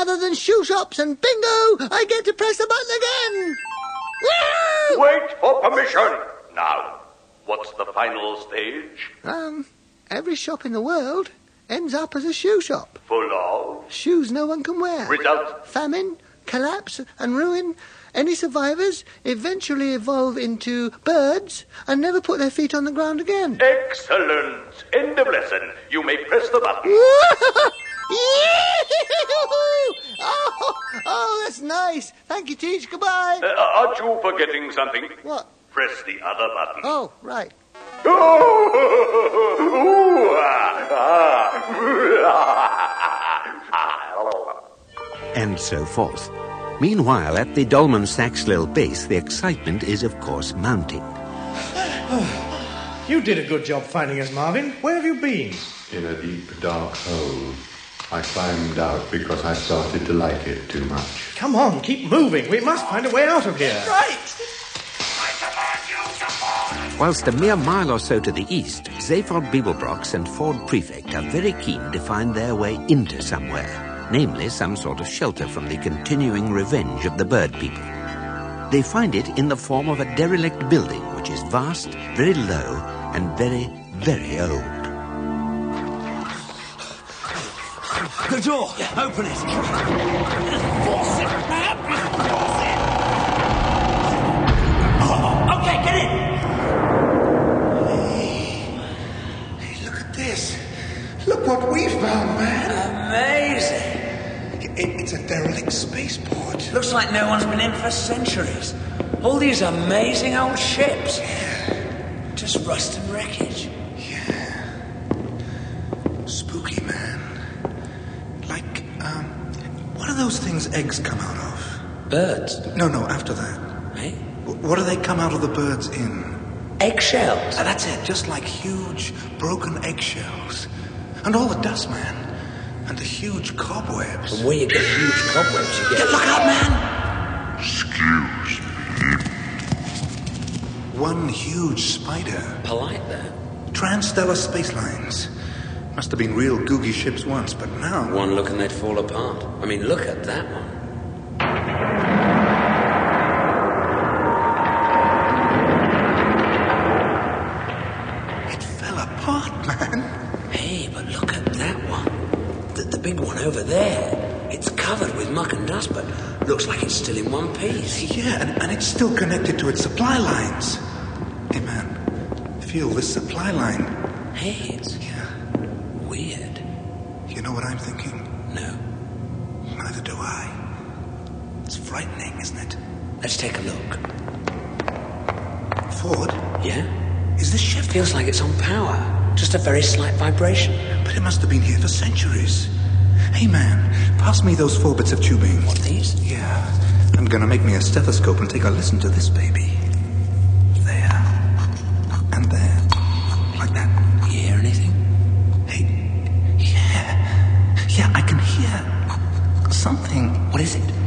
other than shoe shops, and bingo, I get to press the button again. Woo! Wait for permission. Now, what's the final stage? Every shop in the world ends up as a shoe shop. Full of? Shoes no one can wear. Result? Famine, collapse, and ruin. Any survivors eventually evolve into birds and never put their feet on the ground again. Excellent. End of lesson. You may press the button. Oh, that's nice. Thank you, Teach. Goodbye. Aren't you forgetting something? What? Press the other button. Oh, right. And so forth. Meanwhile, at the Dolmen Saxlil base, the excitement is, of course, mounting. You did a good job finding us, Marvin. Where have you been? In a deep, dark hole. I climbed out because I started to like it too much. Come on, keep moving. We must find a way out of here. Right! Whilst a mere mile or so to the east, Zaphod Beeblebrox and Ford Prefect are very keen to find their way into somewhere, namely some sort of shelter from the continuing revenge of the bird people. They find it in the form of a derelict building, which is vast, very low, and very, very old. The door! Open it! Force it, man! Force it! Okay, get in! Hey, look at this. Look what we found, man. Amazing! It's a derelict spaceport. Looks like no one's been in for centuries. All these amazing old ships. Yeah. Just rust and wreckage. Yeah. Spooky, man. Like, what are those things eggs come out of? Birds? No, after that. Eh? What do they come out of the birds in? Eggshells? That's it, just like huge, broken eggshells. And all the dust, man. And the huge cobwebs. And where you get huge cobwebs, you get... Look out, man! Excuse me. One huge spider. Polite there. Transstellar space lines. Must have been real googie ships once, but now... One look and they'd fall apart. I mean, look at that one. It fell apart, man. Hey, but look at that one. The big one over there. It's covered with muck and dust, but looks like it's still in one piece. Yeah, and it's still connected to its supply lines. Hey, man, feel this supply line. Hey, it's... Yeah. weird. You know what I'm thinking? No. Neither do I. It's frightening, isn't it? Let's take a look. Ford? Yeah? Is this ship... Feels like it's on power. Just a very slight vibration. But it must have been here for centuries. Hey, man, pass me those 4 bits of tubing. What, these? Yeah. I'm gonna make me a stethoscope and take a listen to this baby. There. And there. Like that. You hear anything? Hey. Yeah, I can hear something. What is it?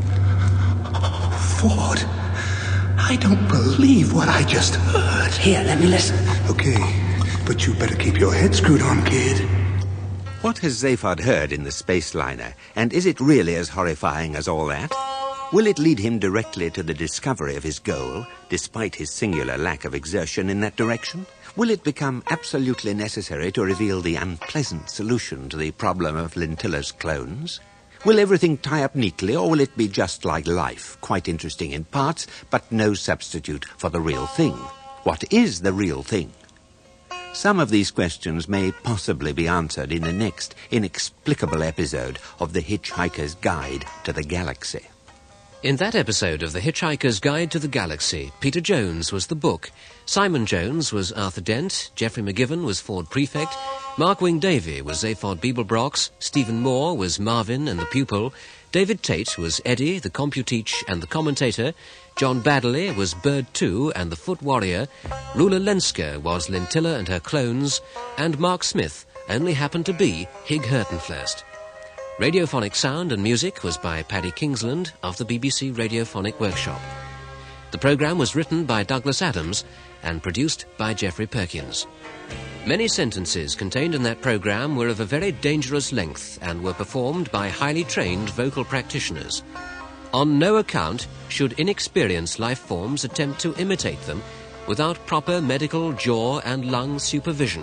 Ford, I don't believe what I just heard. Here, let me listen. Okay, but you better keep your head screwed on, kid. What has Zaphod heard in the space liner, and is it really as horrifying as all that? Will it lead him directly to the discovery of his goal, despite his singular lack of exertion in that direction? Will it become absolutely necessary to reveal the unpleasant solution to the problem of Lintilla's clones? Will everything tie up neatly, or will it be just like life, quite interesting in parts, but no substitute for the real thing? What is the real thing? Some of these questions may possibly be answered in the next inexplicable episode of The Hitchhiker's Guide to the Galaxy. In that episode of The Hitchhiker's Guide to the Galaxy, Peter Jones was the book, Simon Jones was Arthur Dent, Geoffrey McGivern was Ford Prefect, Mark Wing Davey was Zaphod Beeblebrox, Stephen Moore was Marvin and the Pupil, David Tate was Eddie, the Computeach and the Commentator, John Baddeley was Bird 2 and the Foot Warrior, Rula Lenska was Lintilla and her clones, and Mark Smith only happened to be Hig Hurtenflest. Radiophonic sound and music was by Paddy Kingsland of the BBC Radiophonic Workshop. The programme was written by Douglas Adams and produced by Geoffrey Perkins. Many sentences contained in that programme were of a very dangerous length and were performed by highly trained vocal practitioners. On no account should inexperienced life forms attempt to imitate them without proper medical jaw and lung supervision.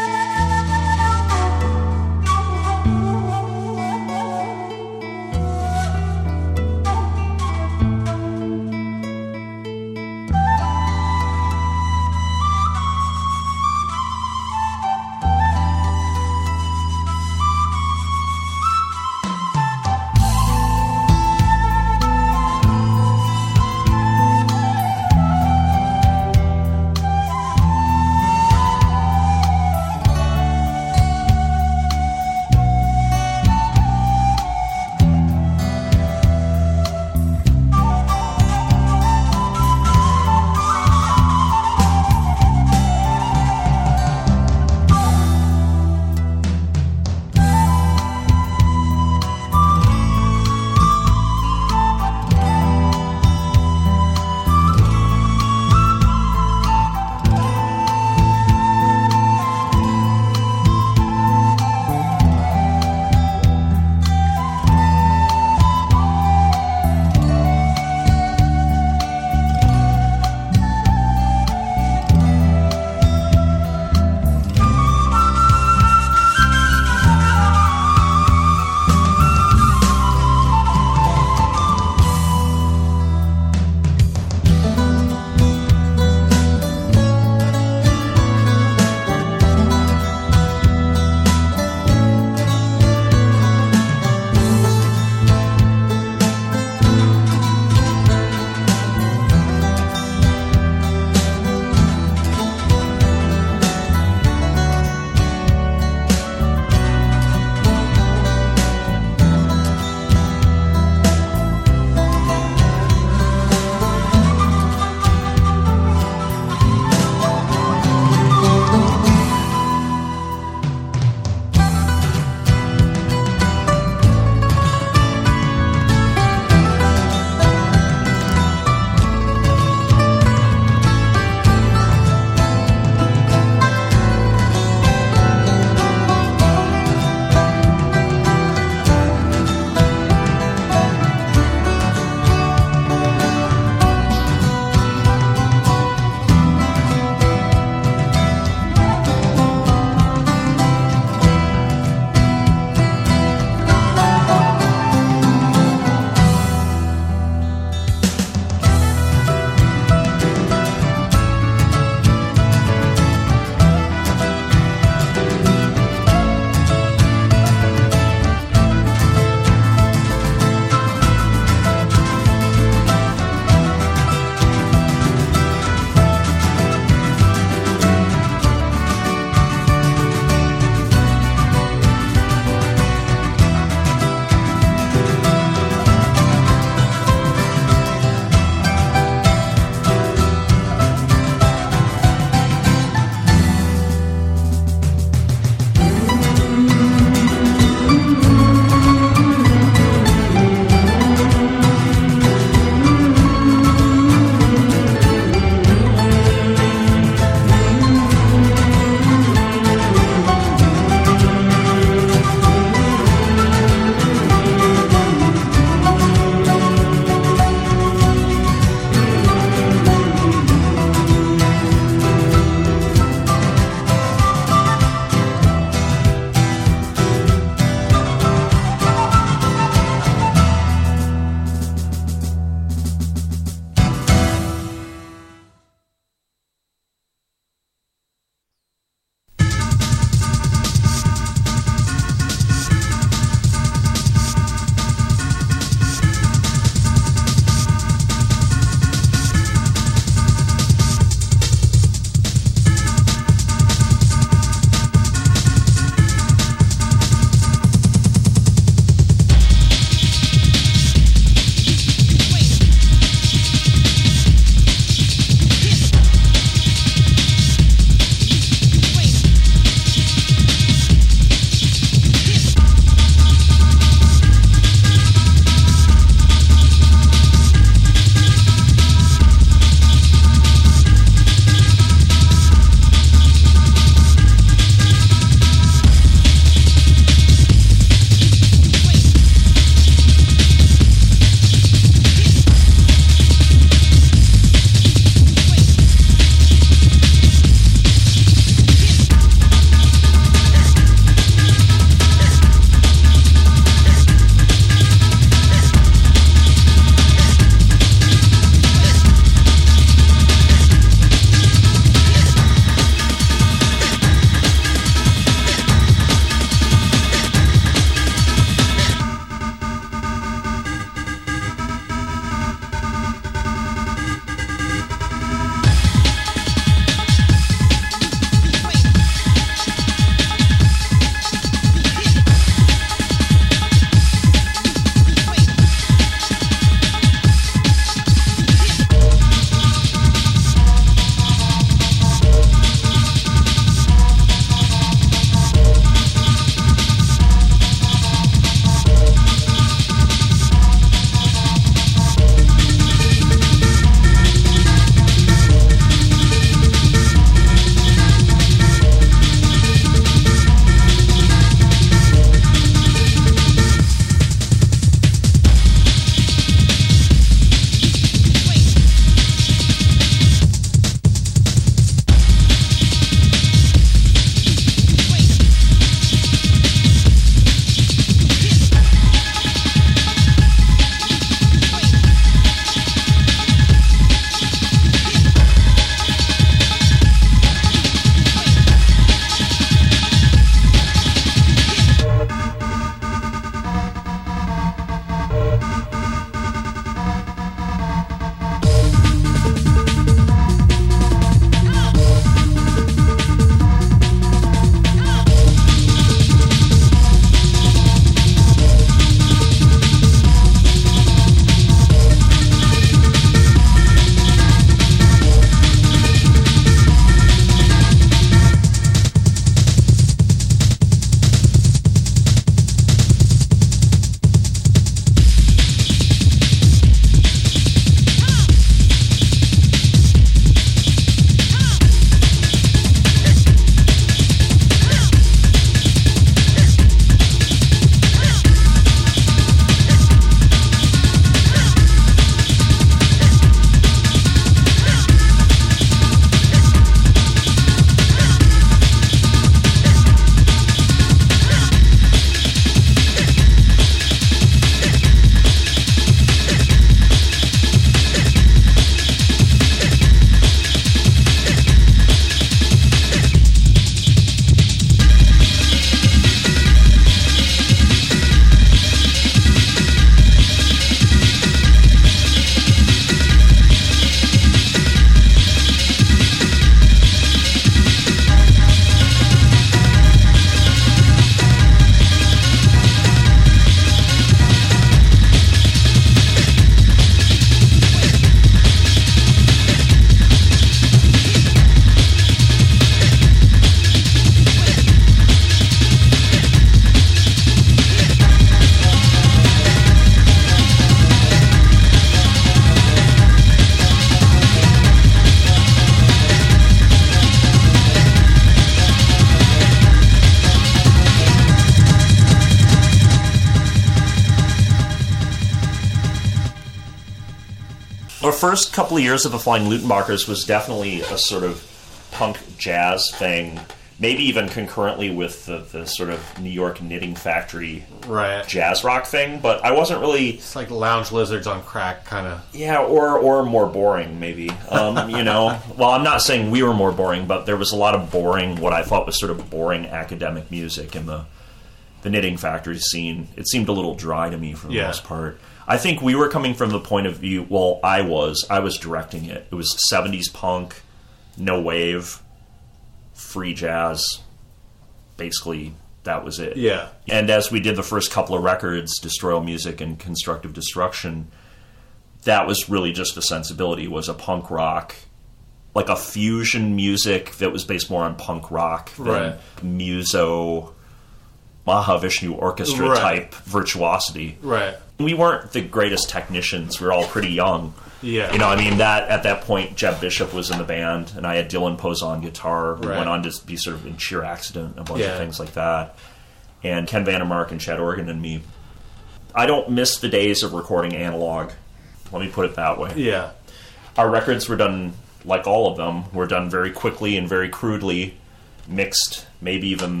first couple of years of the Flying Lutenbachers was definitely a sort of punk jazz thing, maybe even concurrently with the sort of New York Knitting Factory jazz rock thing, but I wasn't really... It's like Lounge Lizards on crack, kind of. Yeah, or more boring, maybe. You know, well, I'm not saying we were more boring, but there was a lot of boring, what I thought was sort of boring academic music in the Knitting Factory scene. It seemed a little dry to me for the most part. I think we were coming from the point of view, well, I was directing it. It was 70s punk, no wave, free jazz. Basically, that was it. Yeah. And as we did the first couple of records, Destroy All Music and Constructive Destruction, that was really just the sensibility. It was a punk rock, like a fusion music that was based more on punk rock than muso, Mahavishnu orchestra type virtuosity. Right. We weren't the greatest technicians. We were all pretty young. Yeah. You know, I mean, that at that point, Jeb Bishop was in the band, and I had Dylan Poza on guitar, who went on to be sort of in Sheer Accident and a bunch of things like that. And Ken Vandermark and Chad Organ and me. I don't miss the days of recording analog. Let me put it that way. Yeah. Our records were done, like all of them, were done very quickly and very crudely, mixed, maybe even...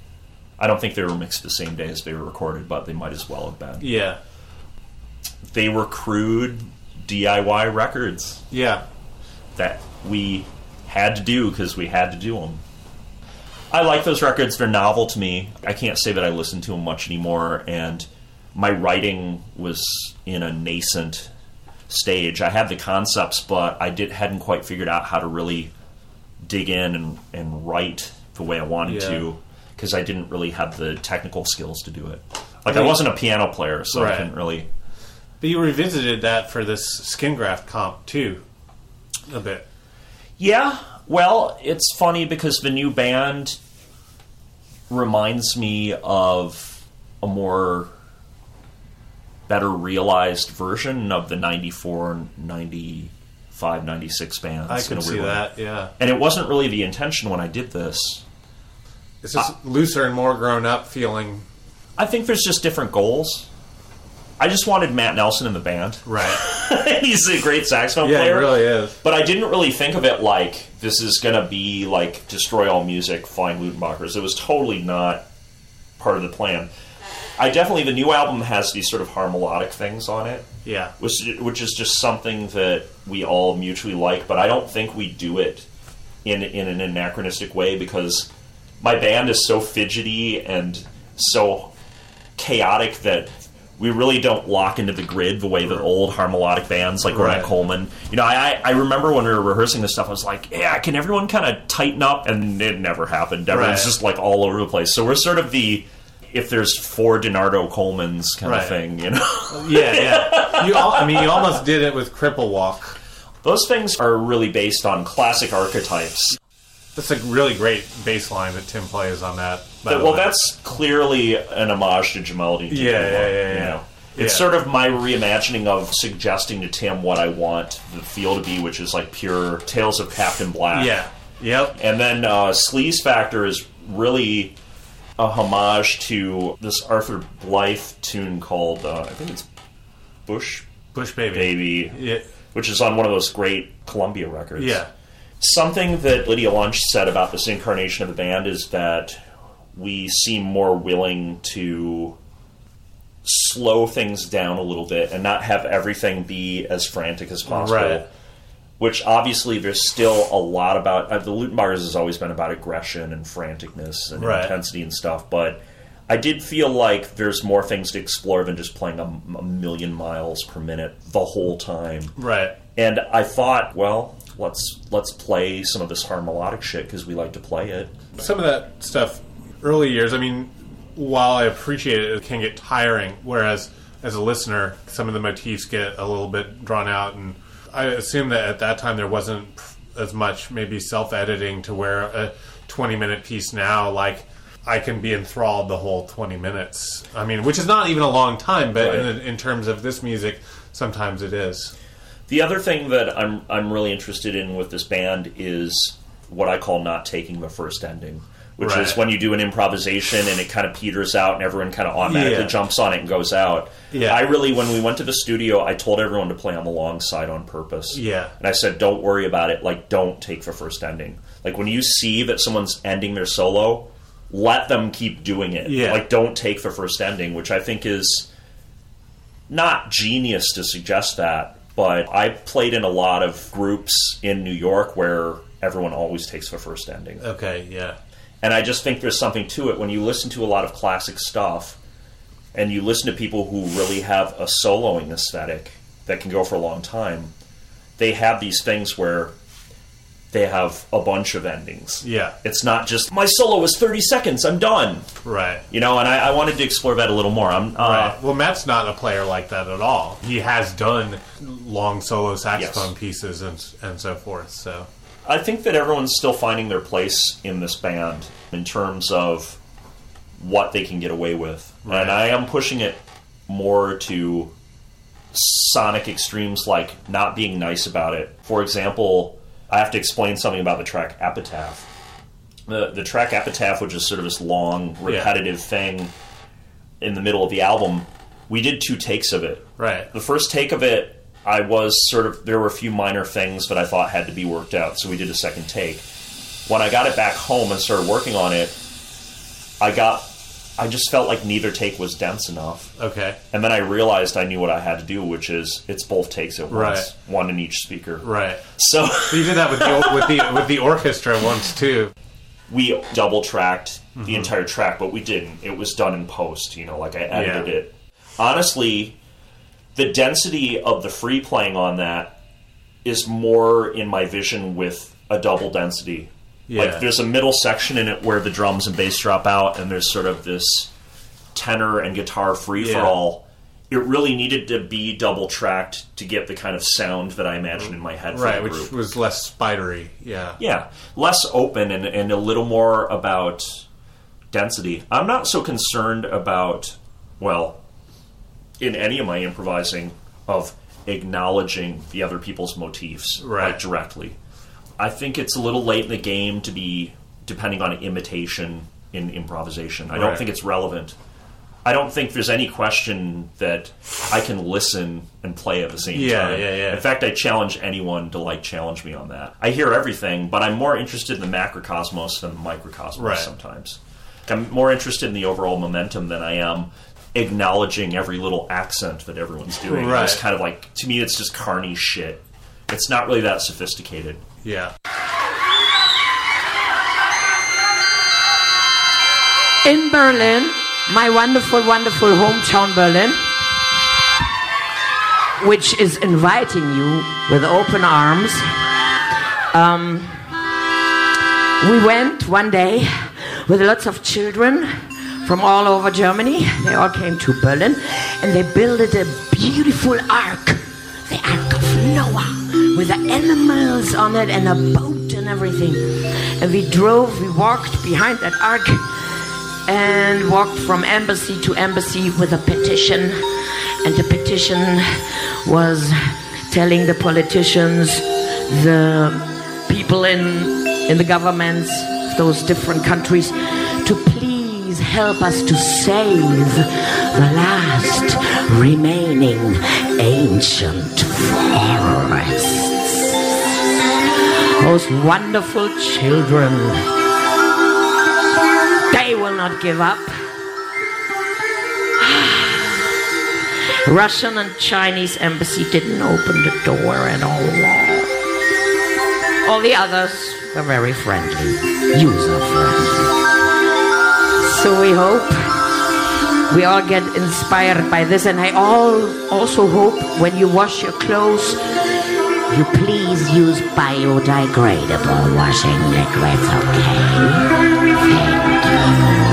I don't think they were mixed the same day as they were recorded, but they might as well have been. Yeah. They were crude DIY records. Yeah. That we had to do because we had to do them. I like those records. They're novel to me. I can't say that I listen to them much anymore, and my writing was in a nascent stage. I had the concepts, but I hadn't quite figured out how to really dig in and write the way I wanted to, because I didn't really have the technical skills to do it. Like, I wasn't a piano player, so I couldn't really... But you revisited that for this Skingraft comp, too, a bit. Yeah, well, it's funny because the new band reminds me of a more better realized version of the 94, 95, 96 bands. I can see that, yeah. And it wasn't really the intention when I did this. It's just looser and more grown up feeling. I think there's just different goals. I just wanted Matt Nelson in the band. Right. He's a great saxophone player. Yeah, he really is. But I didn't really think of it like this is going to be like Destroy All Music, Flying Lutenbachers. It was totally not part of the plan. The new album has these sort of harmonic things on it. Yeah. Which is just something that we all mutually like, but I don't think we do it in an anachronistic way because my band is so fidgety and so chaotic that we really don't lock into the grid the way that old harmonic bands like Ornette Coleman. You know, I remember when we were rehearsing this stuff, I was like, yeah, can everyone kind of tighten up? And it never happened. Everyone's just like all over the place. So we're sort of the, if there's 4 DiNardo Colemans kind of thing, you know? Yeah. You almost did it with Cripple Walk. Those things are really based on classic archetypes. That's a really great bass line that Tim plays on that. Well, that's clearly an homage to Jameldi. Yeah. It's sort of my reimagining of suggesting to Tim what I want the feel to be, which is like pure Tales of Captain Black. Yeah. Yep. And then Sleaze Factor is really a homage to this Arthur Blythe tune called, I think it's Bush Baby. Yeah. Which is on one of those great Columbia records. Yeah. Something that Lydia Lunch said about this incarnation of the band is that we seem more willing to slow things down a little bit and not have everything be as frantic as possible. Right. Which obviously there's still a lot about... the Lutenbachers has always been about aggression and franticness and intensity and stuff, but I did feel like there's more things to explore than just playing a million miles per minute the whole time. Right. And I thought, well... Let's play some of this harmonic shit because we like to play it. Some of that stuff, early years, I mean, while I appreciate it, it can get tiring. Whereas, as a listener, some of the motifs get a little bit drawn out. And I assume that at that time there wasn't as much maybe self-editing to where a 20-minute piece now, like, I can be enthralled the whole 20 minutes. I mean, which is not even a long time, but in terms of this music, sometimes it is. The other thing that I'm really interested in with this band is what I call not taking the first ending, which is when you do an improvisation and it kind of peters out and everyone kind of automatically jumps on it and goes out. Yeah. When we went to the studio, I told everyone to play on the long side on purpose. Yeah. And I said, don't worry about it. Like, don't take the first ending. Like, when you see that someone's ending their solo, let them keep doing it. Yeah. Like, don't take the first ending, which I think is not genius to suggest that, but I played in a lot of groups in New York where everyone always takes the first ending. Okay, yeah. And I just think there's something to it. When you listen to a lot of classic stuff, and you listen to people who really have a soloing aesthetic that can go for a long time, they have these things where they have a bunch of endings. Yeah. It's not just, my solo was 30 seconds, I'm done. Right. You know, and I wanted to explore that a little more. Right. Well, Matt's not a player like that at all. He has done long solo saxophone pieces and so forth, so... I think that everyone's still finding their place in this band in terms of what they can get away with. Right. And I am pushing it more to sonic extremes, like not being nice about it. For example, I have to explain something about the track Epitaph. The track Epitaph, which is sort of this long, repetitive thing in the middle of the album, we did 2 takes of it. Right. The first take of it, there were a few minor things that I thought had to be worked out, so we did a second take. When I got it back home and started working on it, I just felt like neither take was dense enough. Okay. And then I realized I knew what I had to do, which is it's both takes at once, one in each speaker. Right. So you did that with the orchestra once too. We double tracked the entire track, but we didn't. It was done in post, like I edited it. Honestly, the density of the free playing on that is more in my vision with a double density. Yeah. Like, there's a middle section in it where the drums and bass drop out, and there's sort of this tenor and guitar free-for-all. It really needed to be double-tracked to get the kind of sound that I imagined in my head for the group. Which was less spidery, yeah. Yeah, less open and a little more about density. I'm not so concerned about, in any of my improvising, of acknowledging the other people's motifs directly. I think it's a little late in the game to be depending on imitation in improvisation. I don't think it's relevant. I don't think there's any question that I can listen and play at the same time. Yeah. In fact, I challenge anyone to challenge me on that. I hear everything, but I'm more interested in the macrocosmos than the microcosmos sometimes. I'm more interested in the overall momentum than I am acknowledging every little accent that everyone's doing. It's kind of to me, it's just carny shit. It's not really that sophisticated. Yeah. In Berlin, my wonderful, wonderful hometown Berlin, which is inviting you with open arms. We went one day with lots of children from all over Germany. They all came to Berlin, and they built a beautiful ark, the Ark of Noah, with the animals on it and a boat and everything. And we walked behind that ark and walked from embassy to embassy with a petition. And the petition was telling the politicians, the people in the governments of those different countries, to please help us to save the last remaining ancient forests. Those wonderful children, they will not give up. Russian and Chinese embassy didn't open the door at all. All the others were very friendly, user-friendly. So we hope we all get inspired by this, and I also hope when you wash your clothes, you please use biodegradable washing liquids, okay? Thank you.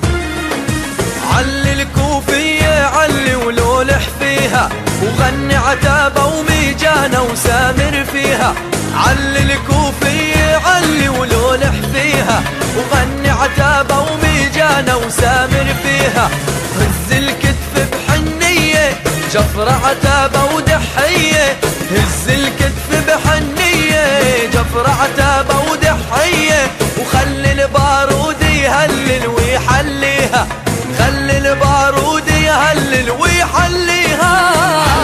وغني عتابة وميجانة وسامر فيها، علي الكوفية علي ولولح فيها، وغني عتابة وميجانة وسامر فيها، هز الكتف بحنية جفر عتابة ودحية، هز الكتف بحنية جفر عتابة ودحية، وخلي البارود يهلل ويحليها، خلي البارود يهلل ويحليها،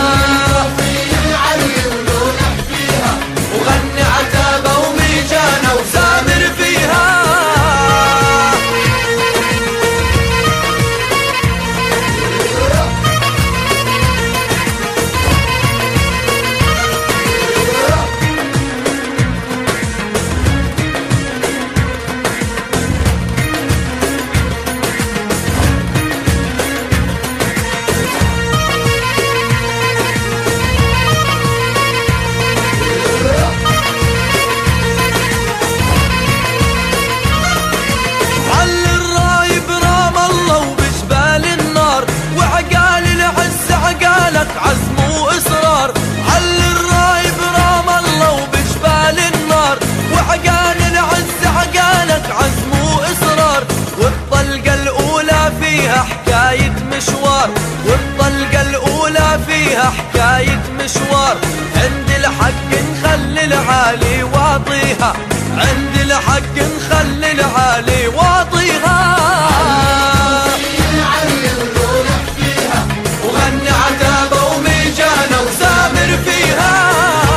وغني عتابة وميجانة وسامر فيها. عزم وإصرار، علي الرايب رام الله وبجبال النار، وعقال العز عقالك عزم وإصرار، والطلقة الأولى فيها حكاية مشوار، والطلقة الأولى فيها حكاية مشوار، عند الحق نخلي العالي واطيها، عند الحق نخلي العالي واطيها، وغني عتابة وميجانة وسامر فيها.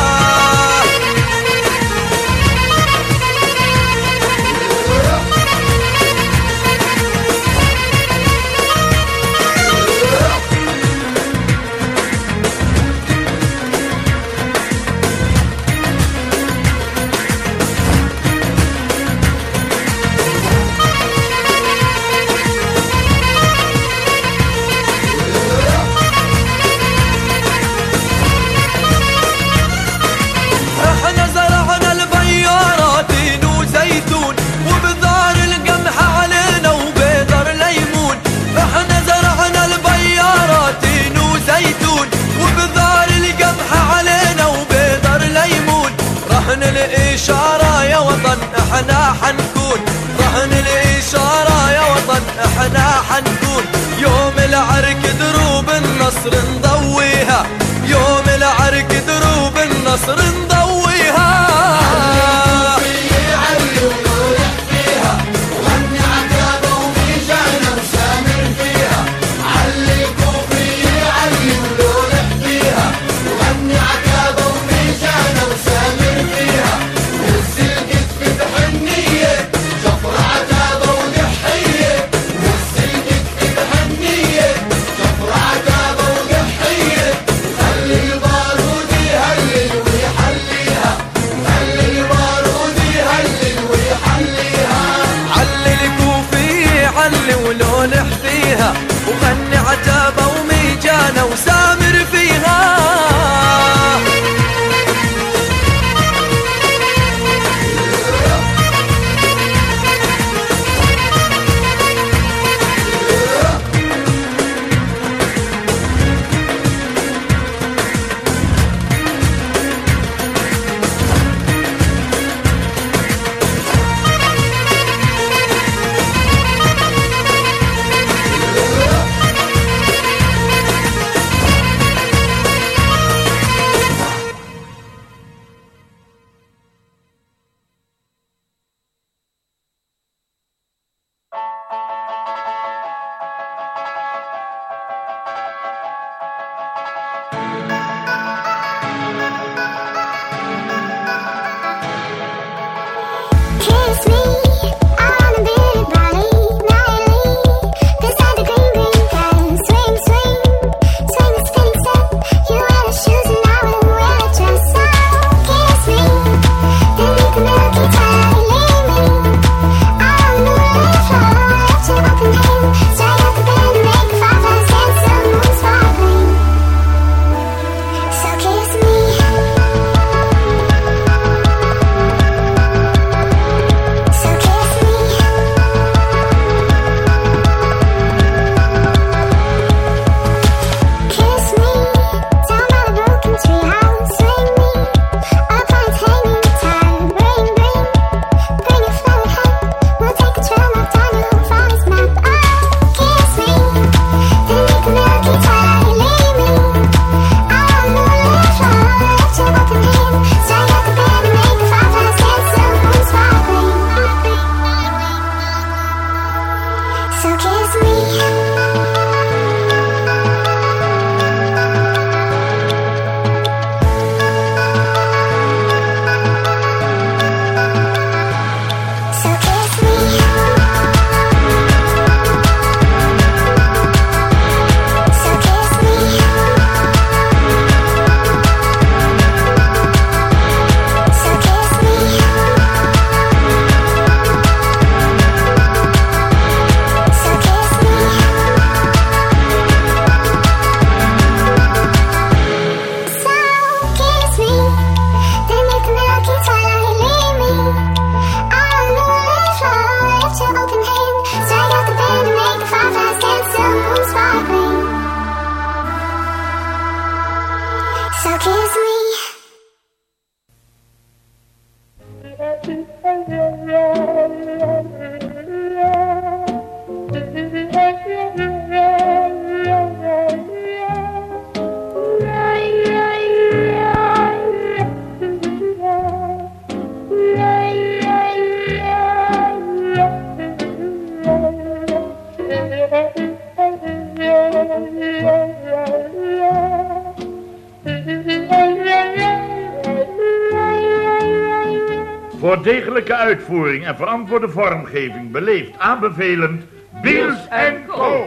رهن الإشارة يا وطن احنا حنكون، رهن الإشارة يا وطن احنا حنكون، يوم العرك دروب النصر نضويها، يوم العرك دروب النصر نضويها. Voor degelijke uitvoering en verantwoorde vormgeving beleefd aanbevelend Biels & Co.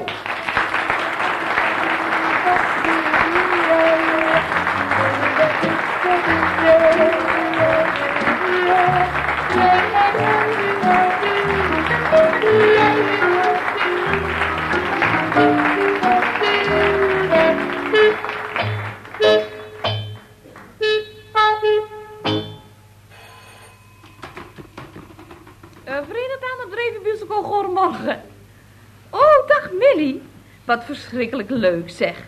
Goedemorgen. Oh, dag Millie. Wat verschrikkelijk leuk, zeg.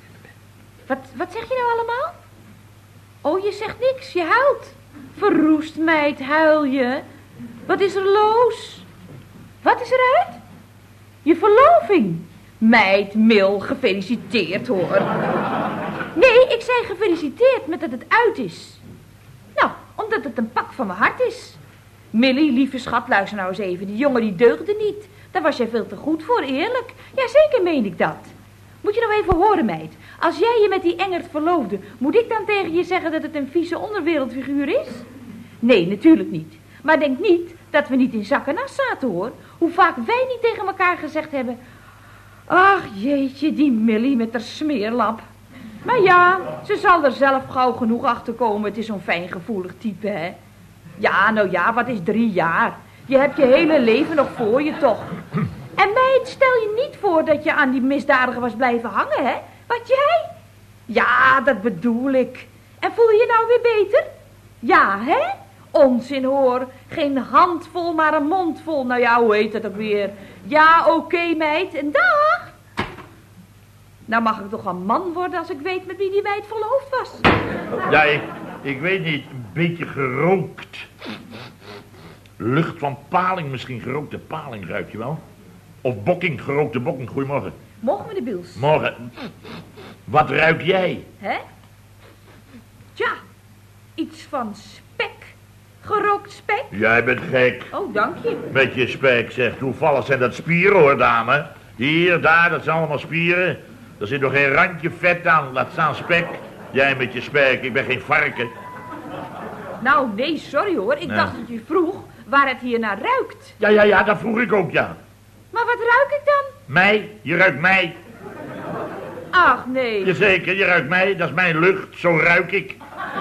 Wat zeg je nou allemaal? Oh, je zegt niks, je huilt. Verroest meid, huil je. Wat is er los? Wat is eruit? Je verloving. Meid, Mil, gefeliciteerd hoor. Nee, ik zei gefeliciteerd met dat het uit is. Nou, omdat het een pak van mijn hart is. Millie, lieve schat, luister nou eens even. Die jongen die deugde niet. Daar was jij veel te goed voor, eerlijk. Ja, zeker meen ik dat. Moet je nou even horen, meid. Als jij je met die Engert verloofde, moet ik dan tegen je zeggen dat het een vieze onderwereldfiguur is? Nee, natuurlijk niet. Maar denk niet dat we niet in zak en as zaten, hoor. Hoe vaak wij niet tegen elkaar gezegd hebben... Ach, jeetje, die Millie met haar smeerlap. Maar ja, ze zal er zelf gauw genoeg achter komen. Het is zo'n fijngevoelig type, hè. Ja, nou ja, wat is 3 jaar? Je hebt je hele leven nog voor je, toch? En meid, stel je niet voor dat je aan die misdadiger was blijven hangen, hè? Wat jij? Ja, dat bedoel ik. En voel je je nou weer beter? Ja, hè? Onzin, hoor. Geen handvol, maar een mondvol. Nou ja, hoe heet dat ook weer? Ja, oké, meid. En dag! Nou mag ik toch een man worden als ik weet met wie die meid verloofd was. Ja, ik weet niet. Een beetje gerookt. Lucht van paling, misschien gerookte paling, ruik je wel? Of bokking, gerookte bokking. Goedemorgen. Morgen, meneer Biels. Morgen. Wat ruik jij? Hè? Tja, iets van spek. Gerookt spek. Jij bent gek. Oh, dank je. Met je spek, zeg. Toevallig zijn dat spieren, hoor, dame. Hier, daar, dat zijn allemaal spieren. Er zit nog geen randje vet aan. Laat staan spek. Jij met je spek, ik ben geen varken. Nou, nee, sorry hoor. Ik dacht dat je vroeg waar het hier naar ruikt. Ja, dat vroeg ik ook, ja. Maar wat ruik ik dan? Mij, je ruikt mij. Ach, nee. Jazeker, je ruikt mij, dat is mijn lucht, zo ruik ik.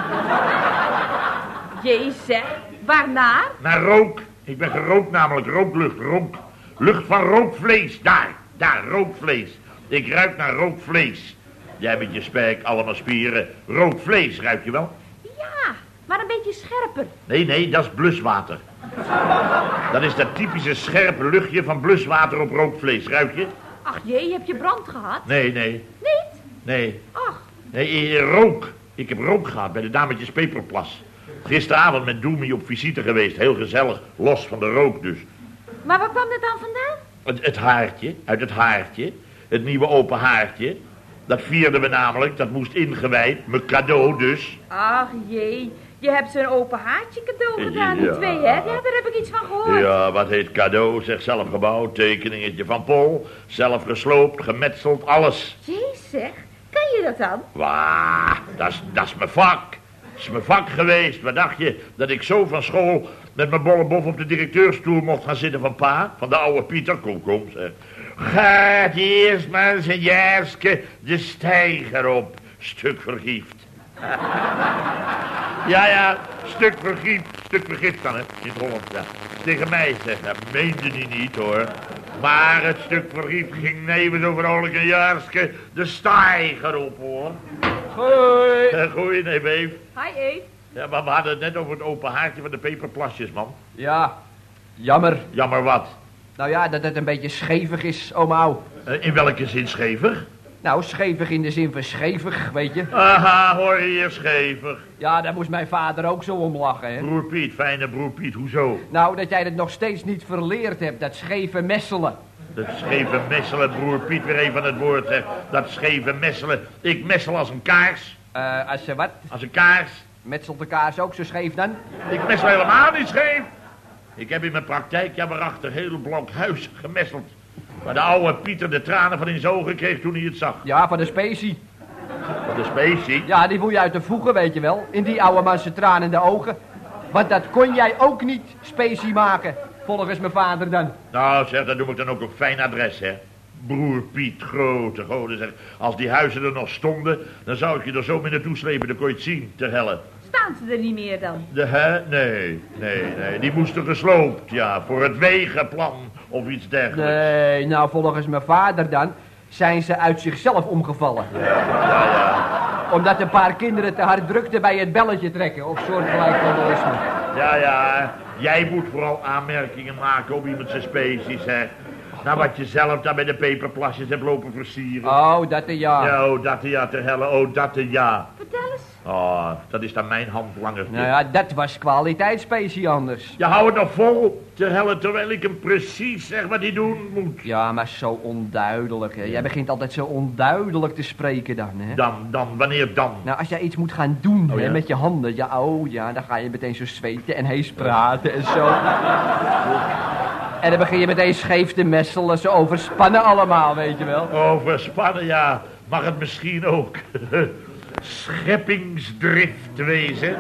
Jee, zeg, waarnaar? Naar rook. Ik ben gerookt namelijk, rooklucht, rook. Lucht van rookvlees, daar, rookvlees. Ik ruik naar rookvlees. Jij met je spek, allemaal spieren. Rookvlees, ruik je wel? Ja, maar een beetje scherper. Nee, dat is bluswater. Dat is dat typische scherpe luchtje van bluswater op rookvlees, ruik je? Ach jee, heb je brand gehad? Nee. Niet? Nee. Ach. Nee, rook. Ik heb rook gehad bij de dametjes Peperplas. Gisteravond met Doemie op visite geweest. Heel gezellig, los van de rook dus. Maar waar kwam dit dan vandaan? Het haartje, uit het haartje. Het nieuwe open haartje. Dat vierden we namelijk, dat moest ingewijd. Mijn cadeau dus. Ach jee, je hebt ze een open haartje cadeau gedaan, die 2, hè? Ja, daar heb ik iets van gehoord. Ja, wat heet cadeau? Zeg, zelf gebouwd, tekeningetje van Pol. Zelf gesloopt, gemetseld, alles. Jee, zeg, kan je dat dan? Wauw, dat is mijn vak. Dat is mijn vak geweest. Wat dacht je, dat ik zo van school met mijn bolle bof op de directeurstoel mocht gaan zitten van pa? Van de oude Pieter, kom, zeg. Gaat eerst maar eens een jaarske de steiger op. Stuk vergift. Ja, stuk vergift dan, hè, in het Holland, ja. Tegen mij, zeg, dat meende hij niet, hoor. Maar het stuk vergift ging nevens over een jaarske de steiger op, hoor. Hoi. Goeie, nee, Beef. Hi, Eve. Ja, maar we hadden het net over het open haartje van de Peperplasjes, man. Ja, jammer. Jammer wat? Nou ja, dat het een beetje schevig is, oma Au. In welke zin schevig? Nou, schevig in de zin van schevig, weet je. Aha, hoor je hier, schevig. Ja, daar moest mijn vader ook zo om lachen, hè. Broer Piet, fijne broer Piet, hoezo? Nou, dat jij het nog steeds niet verleerd hebt, dat scheve messelen. Dat scheve messelen, broer Piet, weer even aan het woord, zeg. Dat scheve messelen. Ik messel als een kaars. Als je wat? Als een kaars. Metselt de kaars ook zo scheef dan? Ik messel helemaal niet scheef. Ik heb in mijn praktijk, ja, waarachter heel blok huis gemesseld. Maar de oude Pieter de tranen van in zijn ogen kreeg toen hij het zag. Ja, van de specie. Van de specie? Ja, die voel je uit de voegen, weet je wel. In die oude man zijn tranen in de ogen. Want dat kon jij ook niet specie maken, volgens mijn vader dan. Nou zeg, dat noem ik dan ook een fijn adres, hè. Broer Piet, grote goden zeg. Als die huizen er nog stonden, dan zou ik je er zo mee naartoe slepen, dan kon je het zien, ter helle. Staan ze er niet meer dan? Nee. Die moesten gesloopt, ja, voor het wegenplan of iets dergelijks. Nee, nou volgens mijn vader dan zijn ze uit zichzelf omgevallen. Ja. Omdat een paar kinderen te hard drukten bij het belletje trekken of soortgelijk vandalisme. Ja, jij moet vooral aanmerkingen maken op iemand zijn species, hè. Nou, wat je zelf daar bij de peperplasjes hebt lopen versieren. Oh, dat ja. Ja, dat ja, ter helle, dat ja. Vertel eens. Oh, dat is dan mijn handlangertje. Nou ja, dat was kwaliteitsspecie anders. Je houdt het nog vol, ter helle, terwijl ik hem precies zeg wat hij doen moet. Ja, maar zo onduidelijk, hè. Jij begint altijd zo onduidelijk te spreken dan, hè. Dan, wanneer dan? Nou, als jij iets moet gaan doen, hè, met je handen. Ja, dan ga je meteen zo zweten en hees praten en zo. En dan begin je meteen scheef te messelen, zo overspannen allemaal, weet je wel. Overspannen, ja. Mag het misschien ook scheppingsdrift wezen?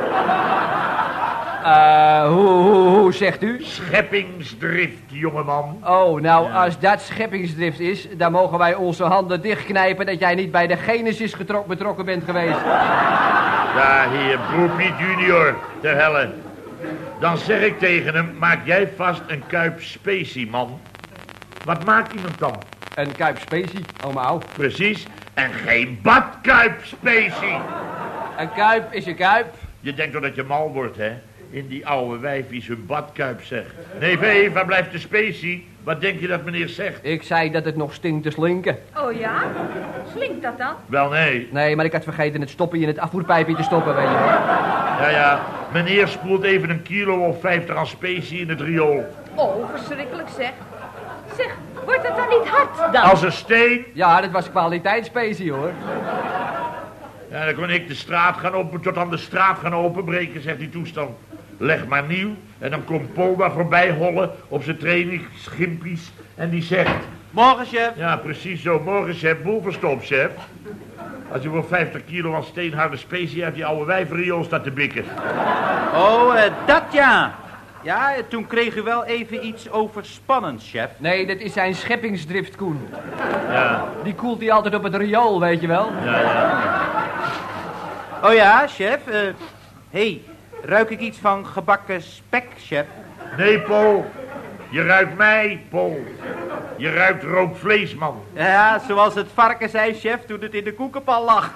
Hoe zegt u? Scheppingsdrift, jongeman. Oh, nou, als dat scheppingsdrift is, dan mogen wij onze handen dichtknijpen dat jij niet bij de Genesis betrokken bent geweest. Ja, hier, broer Piet junior, ter helle. Dan zeg ik tegen hem, maak jij vast een kuip specie, man. Wat maakt iemand dan? Een kuip specie, oma. Precies, en geen badkuip specie. Een kuip is een kuip. Je denkt toch dat je mal wordt, hè? In die oude wijfies hun badkuip zegt. Nee, vee, waar blijft de specie? Wat denk je dat meneer zegt? Ik zei dat het nog stinkt te slinken. Oh ja? Slinkt dat dan? Wel, nee. Nee, maar ik had vergeten het stoppen in het afvoerpijpje te stoppen, weet je wel. Ja, meneer spoelt even 1 kilo of 50 aan specie in het riool. Oh, verschrikkelijk zeg. Zeg, wordt het dan niet hard dan? Als een steen? Ja, dat was kwaliteitsspecie, hoor. Ja, dan kon ik de straat tot aan de straat gaan openbreken, zegt die toestand. Leg maar nieuw. En dan komt Paul daar voorbij hollen op zijn trainingsgimpies. En die zegt... Morgen, chef. Ja, precies zo. Morgen, chef. Boel verstopt, chef. Als je voor 50 kilo aan steenharde specie uit die oude wijvenriool staat te bikken. Oh, dat ja. Ja, toen kreeg u wel even iets overspannends, chef. Nee, dat is zijn scheppingsdrift, Koen. Ja. Die koelt hij altijd op het riool, weet je wel. Ja. Oh ja, chef. Hey, ruik ik iets van gebakken spek, chef? Nee, Paul. Je ruikt mij, Paul. Je ruikt rookvlees, man. Ja, zoals het varken zei, chef, toen het in de koekenpan lag.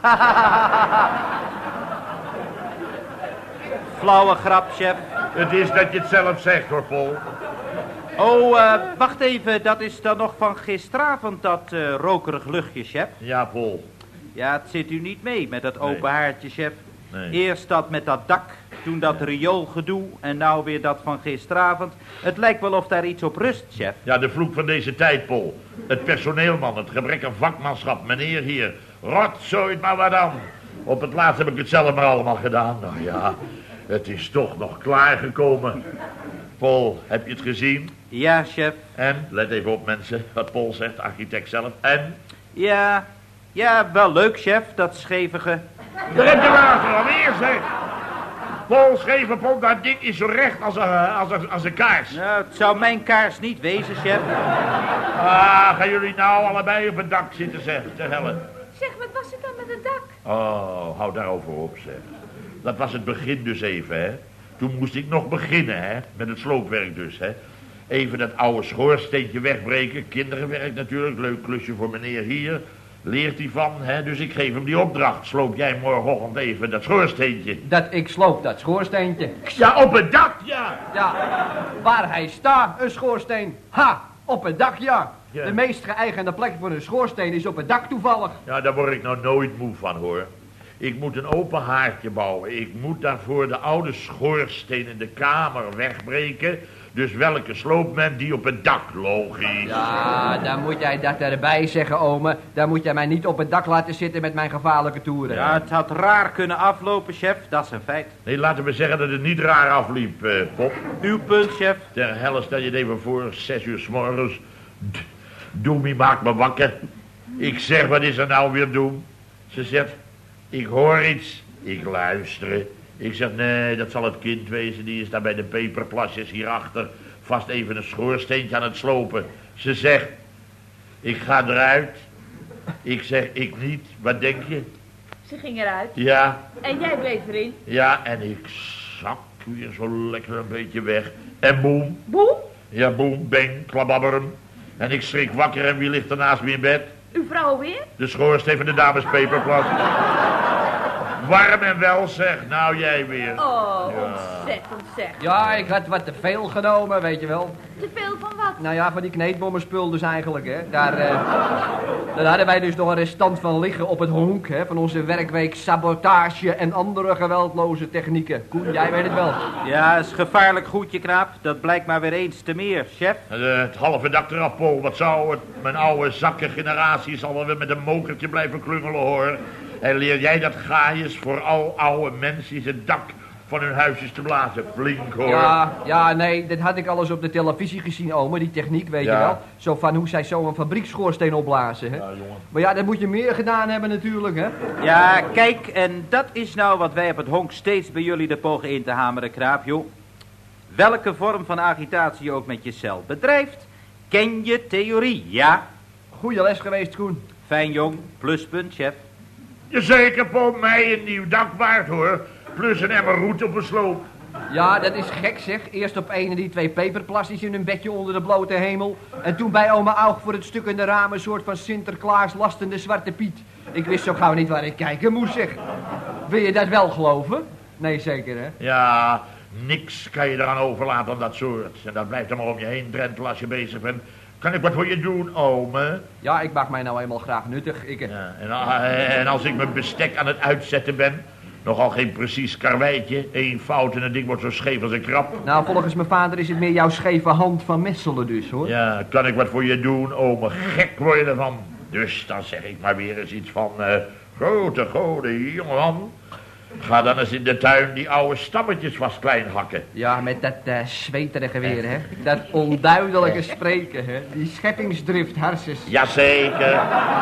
Flauwe grap, chef. Het is dat je het zelf zegt, hoor, Paul. Oh, wacht even. Dat is dan nog van gisteravond, dat rokerig luchtje, chef. Ja, Paul. Ja, het zit u niet mee met dat open haartje, chef. Nee. Eerst dat met dat dak, toen dat rioolgedoe en nou weer dat van gisteravond. Het lijkt wel of daar iets op rust, chef. Ja, de vloek van deze tijd, Paul. Het personeel, man. Het gebrek aan vakmanschap. Meneer hier. Rotzooit maar wat aan. Op het laatst heb ik het zelf maar allemaal gedaan. Nou ja, het is toch nog klaargekomen. Paul, heb je het gezien? Ja, chef. En, let even op mensen, wat Paul zegt, architect zelf. En? Ja, wel leuk, chef, dat schevige. Daar heb je water alweer, zeg. Paul, scheve Paul, dat ding is zo recht als een kaars. Nou, het zou mijn kaars niet wezen, chef. Ah, gaan jullie nou allebei op het dak zitten, zeg, ter helle. Zeg, wat was het dan met het dak? Oh, hou daarover op, zeg. Dat was het begin dus even, hè. Toen moest ik nog beginnen, hè. Met het sloopwerk dus, hè. Even dat oude schoorsteentje wegbreken. Kinderenwerk natuurlijk, leuk klusje voor meneer hier. Leert hij van, hè. Dus ik geef hem die opdracht. Sloop jij morgenochtend even dat schoorsteentje. Dat ik sloop dat schoorsteentje. Ja, op het dak, ja. Ja, waar hij staat, een schoorsteen. Ha, op het dak, ja. De meest geëigende plek voor een schoorsteen is op het dak toevallig. Ja, daar word ik nou nooit moe van, hoor. Ik moet een open haardje bouwen. Ik moet daarvoor de oude schoorsteen in de kamer wegbreken. Dus welke sloopt men? Die op het dak, logisch. Ja, dan moet jij dat erbij zeggen, ome. Dan moet jij mij niet op het dak laten zitten met mijn gevaarlijke toeren. Ja, het had raar kunnen aflopen, chef. Dat is een feit. Nee, laten we zeggen dat het niet raar afliep, Pop. Uw punt, chef. Ter helle, stel je het even voor, 6 uur 's morgens. Doemie maakt me wakker. Ik zeg, wat is er nou weer, Doem? Ze zegt, ik hoor iets. Ik luister. Ik zeg, nee, dat zal het kind wezen. Die is daar bij de peperplasjes hierachter vast even een schoorsteentje aan het slopen. Ze zegt, ik ga eruit. Ik zeg, ik niet. Wat denk je? Ze ging eruit. Ja. En jij bleef erin. Ja, en ik zak weer zo lekker een beetje weg. En boem. Boem? Ja, boem, bang, klababberen. En ik schrik wakker en wie ligt er naast me in bed? Uw vrouw weer? De schoorsteen van de damespeperplas. Warm en wel, zeg. Nou, jij weer. Oh, ontzettend zeg. Ja, ik had wat te veel genomen, weet je wel. Te veel van wat? Nou ja, van die kneedbommenspul dus eigenlijk, hè. Daar hadden wij dus nog een restant van liggen op het honk, hè. Van onze werkweek sabotage en andere geweldloze technieken. Koen, jij weet het wel. Ja, is gevaarlijk goedje, knaap. Dat blijkt maar weer eens te meer, chef. Het halve dak eraf, Paul. Wat zou het? Mijn oude zakken generatie zal wel weer met een mokertje blijven klungelen, hoor. En leer jij dat gaaiers voor al oude mensen het dak van hun huisjes te blazen? Flink, hoor. Ja, nee, dit had ik alles op de televisie gezien, oma, die techniek, weet je wel. Zo van hoe zij zo een fabrieksschoorsteen opblazen, hè. Ja, jongen. Maar ja, dat moet je meer gedaan hebben natuurlijk, hè. Ja, kijk, en dat is nou wat wij op het honk steeds bij jullie de pogen in te hameren, knaap, joh. Welke vorm van agitatie je ook met je cel bedrijft, ken je theorie, ja? Goeie les geweest, Koen. Fijn, jong. Pluspunt, chef. Jazeker, Paul, mij een nieuw dak waard, hoor. Plus een emmer roet op een sloop. Ja, dat is gek, zeg. Eerst op een en die 2 peperplasties in een bedje onder de blote hemel. En toen bij oma Aug voor het stuk in de ramen een soort van Sinterklaas lastende Zwarte Piet. Ik wist zo gauw niet waar ik kijken moest, zeg. Wil je dat wel geloven? Nee, zeker, hè? Ja, niks kan je eraan overlaten aan dat soort. En dat blijft er maar om je heen drentelen als je bezig bent. Kan ik wat voor je doen, ome? Ja, ik maak mij nou eenmaal graag nuttig. Ja, en als ik mijn bestek aan het uitzetten ben... Nogal geen precies karweitje. 1 fout en het ding wordt zo scheef als een krab. Nou, volgens mijn vader is het meer jouw scheve hand van messelen dus, hoor. Ja, kan ik wat voor je doen, ome? Gek word je ervan. Dus dan zeg ik maar weer eens iets van... grote goden, jongeman. Ga dan eens in de tuin die oude stammetjes vast klein hakken. Ja, met dat zweterige weer, hè. Dat onduidelijke spreken, hè. Die scheppingsdrift, harses. Jazeker.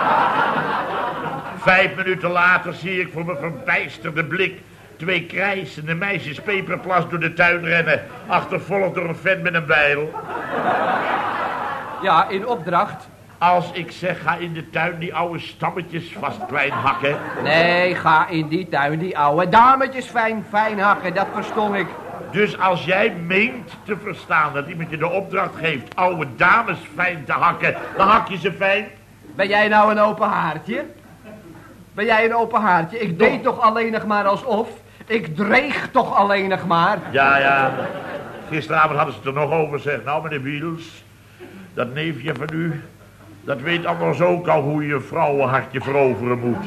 5 minuten later zie ik voor mijn verbijsterde blik 2 krijsende meisjes peperplas door de tuin rennen. Achtervolgd door een vent met een bijl. Ja, in opdracht. Als ik zeg, ga in de tuin die oude stammetjes vast klein hakken. Nee, ga in die tuin die oude dametjes fijn hakken, dat verstond ik. Dus als jij meent te verstaan dat iemand je de opdracht geeft oude dames fijn te hakken, dan hak je ze fijn. Ben jij nou een open haartje? Ben jij een open haartje? Ik deed toch alleen nog maar alsof. Ik dreeg toch alleen nog maar. Ja. Gisteravond hadden ze het er nog over, zeg. Nou, meneer Wiels, dat neefje van u, dat weet anders ook al hoe je een vrouwenhartje veroveren moet.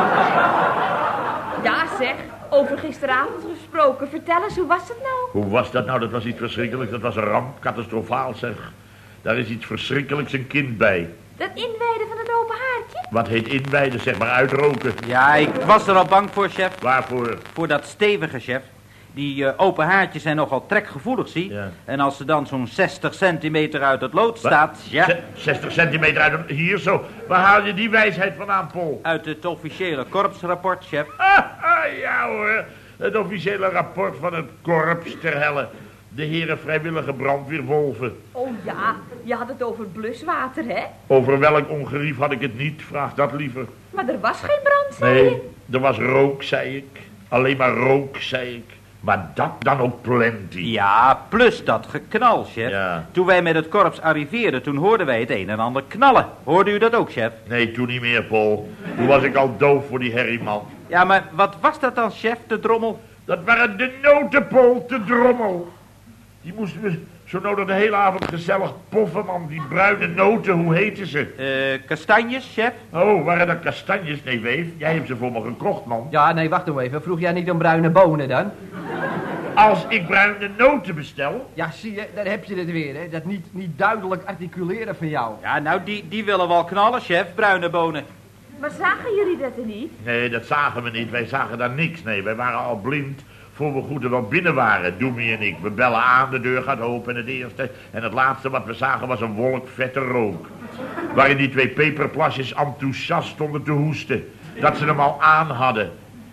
Ja, zeg. Over gisteravond gesproken. Vertel eens, hoe was het nou? Hoe was dat nou? Dat was iets verschrikkelijks. Dat was een ramp, catastrofaal, zeg. Daar is iets verschrikkelijks een kind bij. Dat inwijden van het open haartje? Wat heet inwijden? Zeg maar uitroken. Ja, ik was er al bang voor, chef. Waarvoor? Voor dat stevige, chef. Die open haartjes zijn nogal trekgevoelig, zie. Ja. En als ze dan zo'n 60 centimeter uit het lood staat, ja. 60 centimeter uit het... Hier zo. Waar haal je die wijsheid vandaan, Paul? Uit het officiële korpsrapport, chef. Ja hoor. Het officiële rapport van het korps ter helle. De heren vrijwillige brandweerwolven. Oh ja, je had het over bluswater, hè? Over welk ongerief had ik het niet? Vraag dat liever. Maar er was geen brand, zei je? Nee, er was rook, zei ik. Alleen maar rook, zei ik. Maar dat dan ook plenty. Ja, plus dat geknal, chef. Ja. Toen wij met het korps arriveerden, toen hoorden wij het een en ander knallen. Hoorde u dat ook, chef? Nee, toen niet meer, Paul. Toen was ik al doof voor die herrieman. Ja, maar wat was dat dan, chef, de drommel? Dat waren de noten, Paul, de drommel. Die moesten we zo nodig de hele avond gezellig poffen, man. Die bruine noten, hoe heten ze? Kastanjes, chef? Oh, waren dat kastanjes? Nee, Weef, jij hebt ze voor me gekocht, man. Ja, nee, wacht nou even. Vroeg jij niet om bruine bonen dan? Als ik bruine noten bestel? Ja, zie je, daar heb je het weer, hè. Dat niet duidelijk articuleren van jou. Ja, nou, die willen wel knallen, chef, bruine bonen. Maar zagen jullie dat er niet? Nee, dat zagen we niet. Wij zagen daar niks. Nee, wij waren al blind voor we goed er wel binnen waren, Doemie en ik. We bellen aan, de deur gaat open en het eerste en het laatste wat we zagen was een wolk vette rook. Waarin die 2 peperplasjes enthousiast stonden te hoesten. Dat ze hem al aan hadden.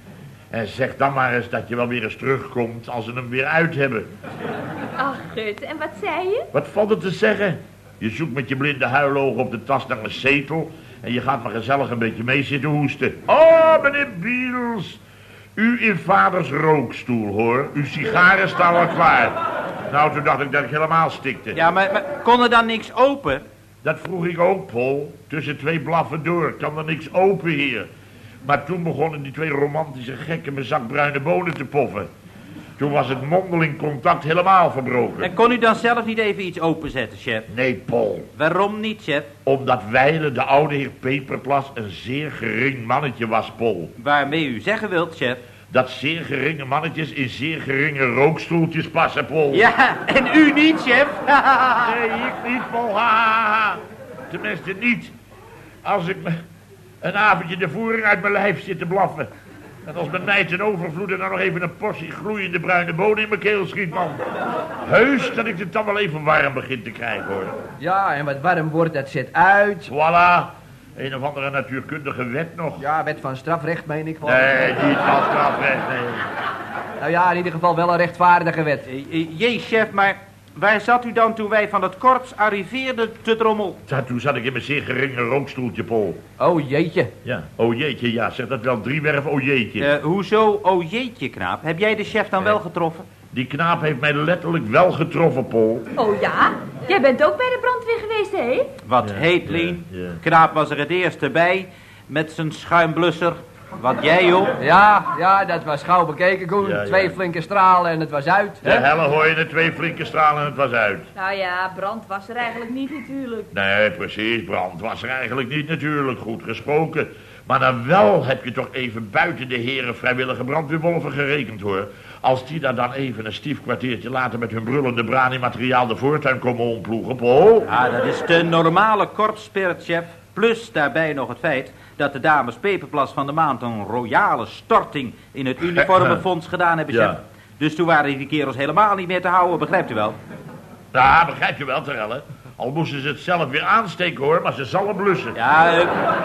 En zeg dan maar eens dat je wel weer eens terugkomt als ze hem weer uit hebben. Ach, Gut, en wat zei je? Wat valt er te zeggen? Je zoekt met je blinde huilogen op de tas naar een zetel en je gaat maar gezellig een beetje mee zitten hoesten. Oh, meneer Beals. U in vaders rookstoel, hoor. Uw sigaren staan al klaar. Nou, toen dacht ik dat ik helemaal stikte. Ja, maar kon er dan niks open? Dat vroeg ik ook, Paul. Tussen 2 blaffen door. Kan er niks open hier? Maar toen begonnen die 2 romantische gekken mijn zak bruine bonen te poffen. Toen was het mondeling contact helemaal verbroken. En kon u dan zelf niet even iets openzetten, chef? Nee, Paul. Waarom niet, chef? Omdat Weile, de oude heer Peperplas, een zeer gering mannetje was, Paul. Waarmee u zeggen wilt, chef? Dat zeer geringe mannetjes in zeer geringe rookstoeltjes passen, Paul. Ja, en u niet, chef? Nee, ik niet, Paul. Tenminste niet. Als ik me een avondje de voering uit mijn lijf zit te blaffen. En als mijn meid ten overvloede dan nog even een portie gloeiende bruine bonen in mijn keel schiet, man. Heus dat ik het dan wel even warm begin te krijgen, hoor. Ja, en wat warm wordt, dat zet uit. Voilà. Een of andere natuurkundige wet nog. Ja, wet van strafrecht, meen ik. Nee, niet van strafrecht, nee. Nou ja, in ieder geval wel een rechtvaardige wet. Jee, chef, maar waar zat u dan toen wij van het korps arriveerden te drommel? Toen zat ik in mijn zeer geringe rookstoeltje, Paul. Oh, jeetje. Ja, oh jeetje, ja. Zeg dat wel 3 werf, oh jeetje. Hoezo, oh jeetje, knaap? Heb jij de chef dan wel getroffen? Die knaap heeft mij letterlijk wel getroffen, Paul. Oh ja? Jij bent ook bij de brandweer geweest, hè? Wat heet, Lien. Knaap was er het eerste bij, met zijn schuimblusser. Wat jij, joh? Ja, dat was gauw bekeken, Koen. Ja. 2 flinke stralen en het was uit. De helle hooien, 2 flinke stralen en het was uit. Nou ja, brand was er eigenlijk niet natuurlijk. Nee, precies, brand was er eigenlijk niet natuurlijk, goed gesproken. Maar dan wel heb je toch even buiten de heren vrijwillige brandweerwolven gerekend, hoor. Als die daar dan even een stief kwartiertje later met hun brullende brani-materiaal de voortuin komen omploegen, Paul. Ja, dat is de normale korpsspirit, chef. Plus daarbij nog het feit dat de dames Peperplas van de Maand een royale storting in het uniformenfonds gedaan hebben, chef. Ja. Dus toen waren die kerels helemaal niet meer te houden, begrijpt u wel? Ja, begrijp je wel, Terelle. Al moesten ze het zelf weer aansteken, hoor, maar ze zullen blussen. Ja,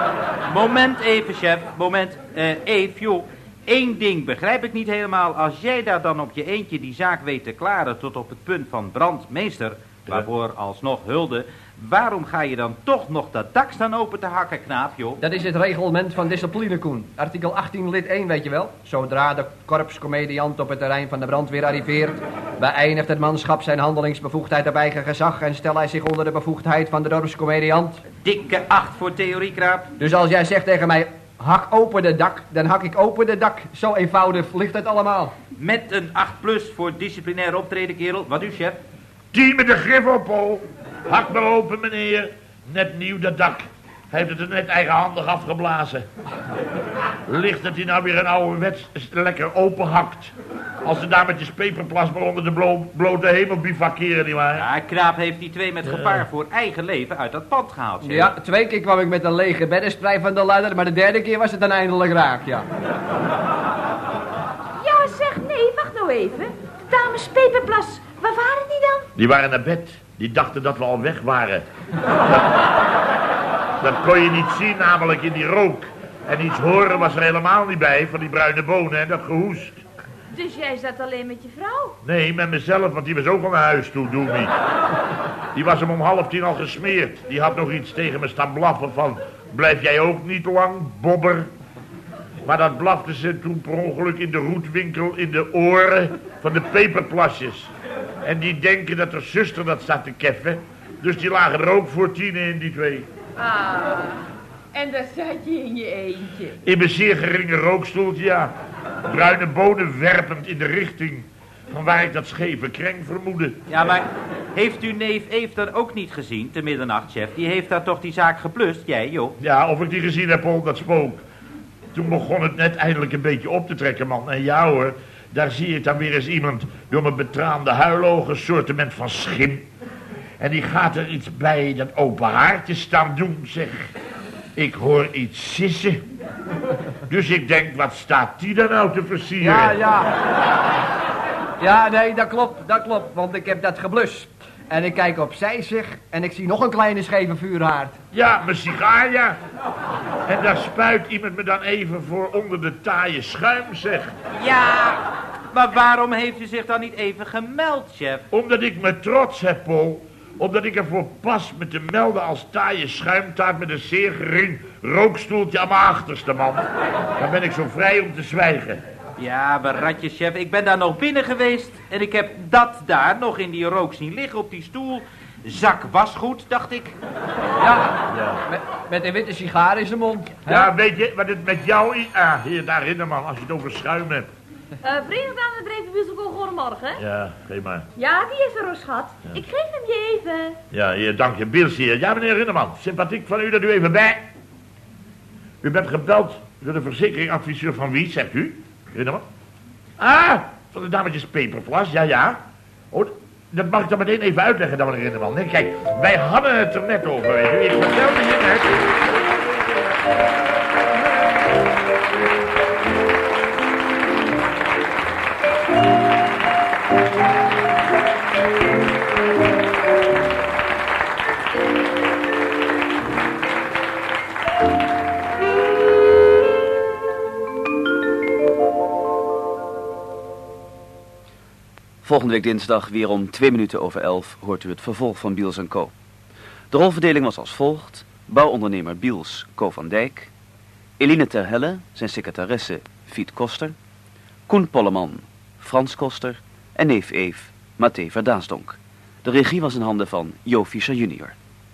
moment even, chef. Moment. Eve, joh. 1 ding begrijp ik niet helemaal. Als jij daar dan op je eentje die zaak weet te klaren tot op het punt van brandmeester, waarvoor alsnog hulde, waarom ga je dan toch nog dat dak staan open te hakken, knaap, joh? Dat is het reglement van discipline, Koen. Artikel 18 lid 1, weet je wel. Zodra de korpscomediant op het terrein van de brandweer arriveert, beëindigt het manschap zijn handelingsbevoegdheid op eigen gezag en stelt hij zich onder de bevoegdheid van de dorpscomediant. Dikke 8 voor theorie, knaap. Dus als jij zegt tegen mij, hak open de dak, dan hak ik open de dak. Zo eenvoudig ligt het allemaal. Met een 8+ voor disciplinair optreden, kerel. Wat u, chef? 10 met de griffel, Paul. Hak maar open, meneer. Net nieuw dat dak. Hij heeft het er net eigenhandig afgeblazen. Ligt dat hij nou weer een ouderwets lekker open hakt. Als ze daar met je Peperplas maar onder de blote hemel bivakeren, nietwaar? Ja, Knaap heeft die 2 met gevaar voor eigen leven uit dat pand gehaald, chef. Ja, 2 keer kwam ik met een lege beddensprei van de ladder, maar de 3e keer was het dan eindelijk raak, ja. Ja, zeg, nee, wacht nou even. Dames Peperplas, waar waren die dan? Die waren naar bed. Die dachten dat we al weg waren. Dat kon je niet zien, namelijk in die rook. En iets horen was er helemaal niet bij van die bruine bonen en dat gehoest. Dus jij zat alleen met je vrouw? Nee, met mezelf, want die was ook al naar huis toe, doe niet. Die was hem om 9:30 al gesmeerd. Die had nog iets tegen me staan blaffen van, blijf jij ook niet lang, bobber? Maar dat blafte ze toen per ongeluk in de roetwinkel in de oren van de Peperplasjes. En die denken dat haar zuster dat staat te keffen. Dus die lagen er ook voor 10 in, die 2. Ah, en daar zat je in je eentje. In mijn zeer geringe rookstoeltje, ja. Bruine bonen werpend in de richting van waar ik dat scheve kreng vermoedde. Ja, maar heeft uw neef Eve dan ook niet gezien, te middernacht, chef? Die heeft daar toch die zaak geplust, jij, joh? Ja, of ik die gezien heb, Paul, dat spook. Toen begon het net eindelijk een beetje op te trekken, man. En ja hoor, daar zie ik dan weer eens iemand door mijn betraande huilogen, soortement van schim. En die gaat er iets bij dat open haartje staan doen, zeg. Ik hoor iets sissen. Dus ik denk, wat staat die dan nou te versieren? Ja, nee, dat klopt, want ik heb dat geblust. En ik kijk opzij, zeg, en ik zie nog een kleine scheve vuurhaard. Ja, mijn sigaar, ja. En daar spuit iemand me dan even voor onder de taaie schuim, zeg. Ja, maar waarom heeft u zich dan niet even gemeld, chef? Omdat ik me trots heb, Paul. Omdat ik ervoor pas me te melden als taaie schuimtaart met een zeer gering rookstoeltje aan mijn achterste, man. Dan ben ik zo vrij om te zwijgen. Ja, maar ratje, chef, ik ben daar nog binnen geweest en ik heb dat daar nog in die rook zien liggen op die stoel. Zak wasgoed, dacht ik. Ja, met een witte sigaar in zijn mond. Ja, weet je wat het met jou is? Ah, hier, daarin, man, als je het over schuim hebt. Vrienden aan het Drevenmusical, goedemorgen. Ja, geef maar. Ja, die is er, schat. Ja. Ik geef hem je even. Ja, hier, dank je, Biels hier. Ja, meneer Rinneman, sympathiek van u dat u even bij. U bent gebeld door de verzekeringsadviseur van wie, zegt u? Rinneman? Ah, van de dametjes Peperplas, ja. Oh, dat mag ik dan meteen even uitleggen, dan, meneer Rinneman. Nee, kijk, wij hadden het er net over, weet u. Ik vertelde je net. Volgende week dinsdag weer om 11:02 hoort u het vervolg van Biels & Co. De rolverdeling was als volgt. Bouwondernemer Biels, Co van Dijk. Eline ter Helle, zijn secretaresse Fiet Koster. Koen Polleman, Frans Koster. En neef Eef, Mathé Verdaasdonk. De regie was in handen van Jo Fischer junior.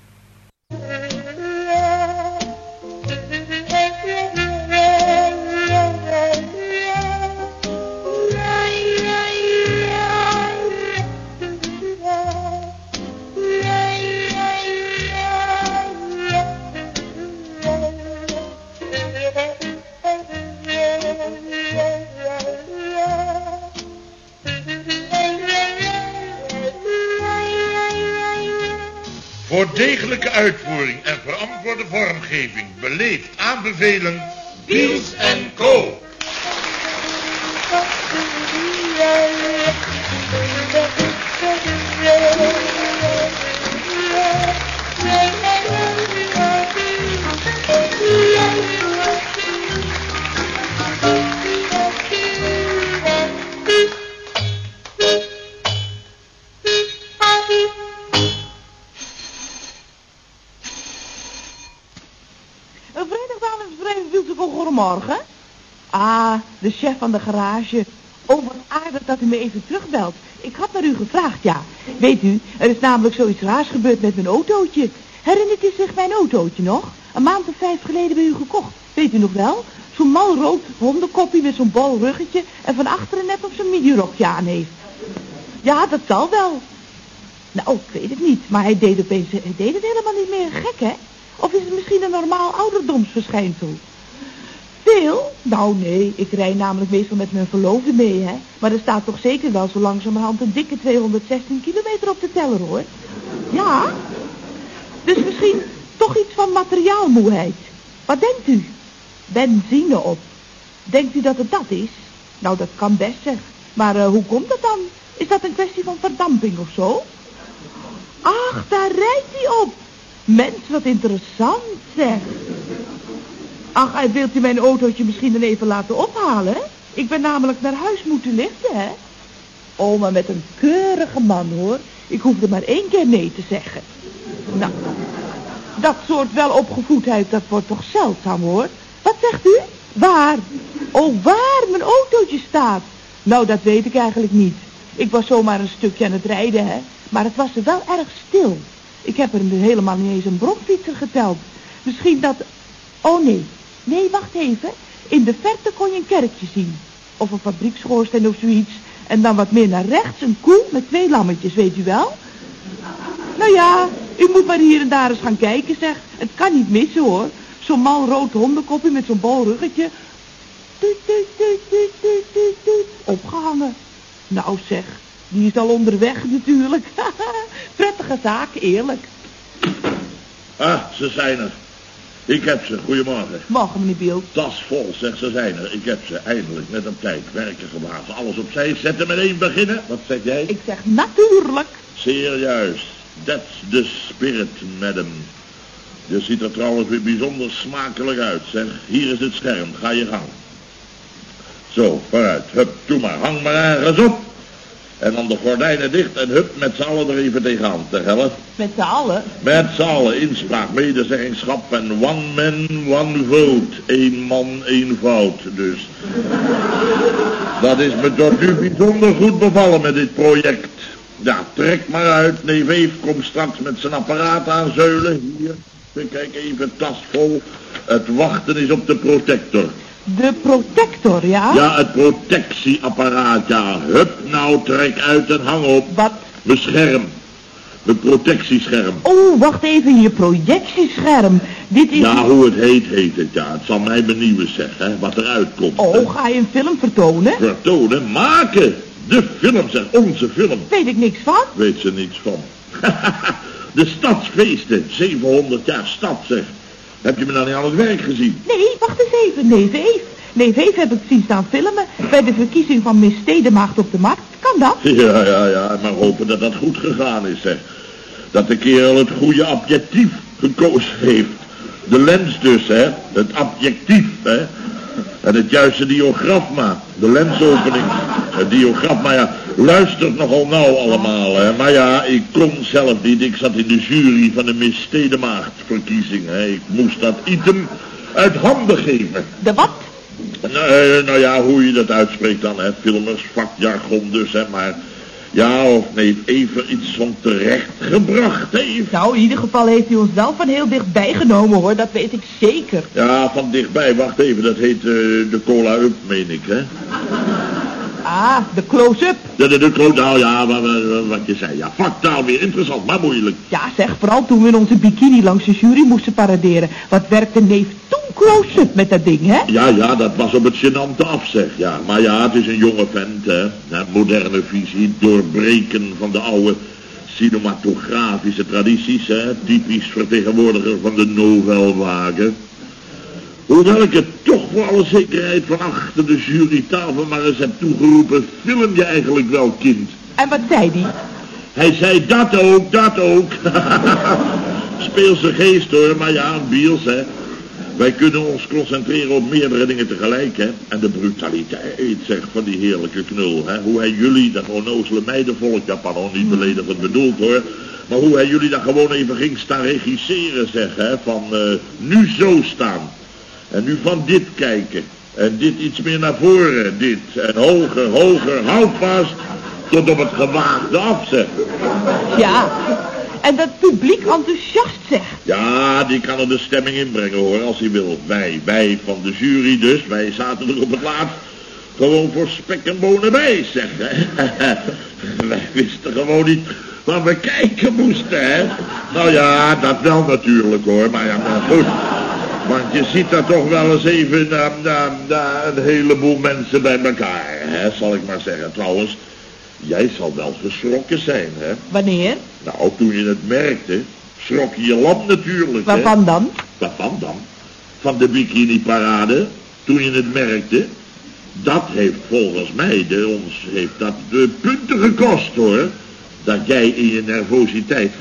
Voor degelijke uitvoering en verantwoorde vormgeving beleefd aanbevelen Biels & Co. Goedemorgen. Ah, de chef van de garage. Oh, wat aardig dat u me even terugbelt. Ik had naar u gevraagd, ja. Weet u, er is namelijk zoiets raars gebeurd met mijn autootje. Herinnert u zich mijn autootje nog? Een maand of 5 geleden bij u gekocht. Weet u nog wel? Zo'n malrood hondenkoppie met zo'n bol ruggetje en van achteren net op zijn midi-rokje aan heeft. Ja, dat zal wel. Nou, ik weet het niet, maar hij deed het helemaal niet meer. Gek, hè? Of is het misschien een normaal ouderdomsverschijnsel? Veel? Nou nee, ik rij namelijk meestal met mijn verloofde mee, hè. Maar er staat toch zeker wel zo langzamerhand een dikke 216 kilometer op de teller, hoor. Ja? Dus misschien toch iets van materiaalmoeheid. Wat denkt u? Benzine op. Denkt u dat het dat is? Nou, dat kan best, zeg. Maar hoe komt dat dan? Is dat een kwestie van verdamping of zo? Ach, daar rijdt hij op. Mens, wat interessant, zeg. Ach, wilt u mijn autootje misschien dan even laten ophalen? Ik ben namelijk naar huis moeten liften, hè? Oh, maar met een keurige man, hoor. Ik hoefde maar 1 keer nee te zeggen. Nou, dat soort welopgevoedheid, dat wordt toch zeldzaam, hoor. Wat zegt u? Waar? Oh, waar mijn autootje staat? Nou, dat weet ik eigenlijk niet. Ik was zomaar een stukje aan het rijden, hè. Maar het was er wel erg stil. Ik heb er helemaal niet eens een bromfietser geteld. Misschien dat... Oh, nee. Nee, wacht even. In de verte kon je een kerkje zien. Of een fabrieksschoorsteen of zoiets. En dan wat meer naar rechts een koe met 2 lammetjes, weet u wel? Nou ja, u moet maar hier en daar eens gaan kijken, zeg. Het kan niet missen, hoor. Zo'n mal rood hondenkoppie met zo'n bol ruggetje. Tuut, tuut, tuut, tuut, tuut, tuut, tuut. Opgehangen. Nou zeg, die is al onderweg natuurlijk. Prettige zaak, eerlijk. Ah, ze zijn er. Ik heb ze, goedemorgen. Morgen, meneer Biels. Tas vol, zegt ze zijn er. Ik heb ze, eindelijk, net op tijd. Werken geblazen, alles opzij. Zet er meteen beginnen. Wat zeg jij? Ik zeg natuurlijk. Zeer juist. That's the spirit, madam. Je ziet er trouwens weer bijzonder smakelijk uit, zeg. Hier is het scherm, ga je gang. Zo, vooruit. Hup, doe maar. Hang maar ergens op. En dan de gordijnen dicht en hup, met z'n allen er even tegenaan, te helft. Met z'n allen? Met z'n allen, inspraak, medezeggenschap en one man, one vote. 1 man, 1 fout, dus. Dat is me tot nu bijzonder goed bevallen met dit project. Ja, trek maar uit, neef Eef komt straks met zijn apparaat aanzeulen. Hier, kijk even, tas vol. Het wachten is op de protector. De protector, ja? Ja, het protectieapparaat, ja. Hup, nou, trek uit en hang op. Wat? Mijn scherm. Mijn protectiescherm. Oh, wacht even, je projectiescherm. Dit is... Ja, hoe het heet het, ja. Het zal mij benieuwen zeggen, hè, wat eruit komt. Oh, ga je een film vertonen? Vertonen? Maken! De film, zeg, onze film. Weet ik niks van? Weet ze niks van. De stadsfeesten, 700 jaar stad, zeg. Heb je me nou niet aan het werk gezien? Nee, wacht eens even, neef Eef. Neef Eef heb ik zien staan filmen bij de verkiezing van Miss Stedemaagd op de markt. Kan dat? Ja, maar hopen dat dat goed gegaan is, zeg. Dat de kerel het goede adjectief gekozen heeft. De lens dus, hè. Het adjectief, hè. En het juiste diafragma. De lensopening. Het diafragma, ja. Luistert nogal nauw allemaal, hè. Maar ja, ik kon zelf niet. Ik zat in de jury van de Miss Stedemaagd verkiezing, hè. Ik moest dat item uit handen geven. De wat? Nou ja, hoe je dat uitspreekt dan, hè. Filmers, vakjargon dus, hè. Maar ja, of nee, even iets van terecht gebracht heeft. Nou, in ieder geval heeft hij ons wel van heel dichtbij genomen, hoor. Dat weet ik zeker. Ja, van dichtbij. Wacht even, dat heet de cola up, meen ik, hè. Ah, de close-up. De close-up, nou ja, wat je zei. Ja, vaktaal weer interessant, maar moeilijk. Ja, zeg, vooral toen we in onze bikini langs de jury moesten paraderen. Wat werkte neef toen close-up met dat ding, hè? Ja, dat was op het gênante af, zeg. Ja, maar ja, het is een jonge vent, hè. Moderne visie, doorbreken van de oude cinematografische tradities, hè. Typisch vertegenwoordiger van de Novelwagen. Hoewel ik het toch voor alle zekerheid van achter de jurytafel maar eens heb toegeroepen, film je eigenlijk wel, kind? En wat zei die? Hij zei dat ook. Speelse geest hoor, maar ja, Biels, hè. Wij kunnen ons concentreren op meerdere dingen tegelijk, hè. En de brutaliteit, zeg, van die heerlijke knul, hè. Hoe hij jullie, dat onnozele meidenvolk, ja, pardon, niet beledigend bedoeld hoor. Maar hoe hij jullie daar gewoon even ging staan regisseren, zeg, hè. Van nu zo staan. En nu van dit kijken. En dit iets meer naar voren, dit. En hoger, houd vast. Tot op het gewaagde af, zeg. Ja, en dat publiek enthousiast, zeg. Ja, die kan er de stemming inbrengen, hoor, als hij wil. Wij van de jury dus, wij zaten er op het laatst gewoon voor spek en bonen bij, zeg. Wij wisten gewoon niet waar we kijken moesten, hè. Nou ja, dat wel natuurlijk, hoor, maar ja, maar goed. Want je ziet daar toch wel eens even een heleboel mensen bij elkaar, hè, zal ik maar zeggen. Trouwens, jij zal wel geschrokken zijn, hè? Wanneer? Nou, toen je het merkte, schrok je lamp natuurlijk, hè? Waarvan dan? Waarvan dan? Van de bikini-parade, toen je het merkte. Dat heeft volgens mij, ons heeft dat de punten gekost, hoor. Dat jij in je nervositeit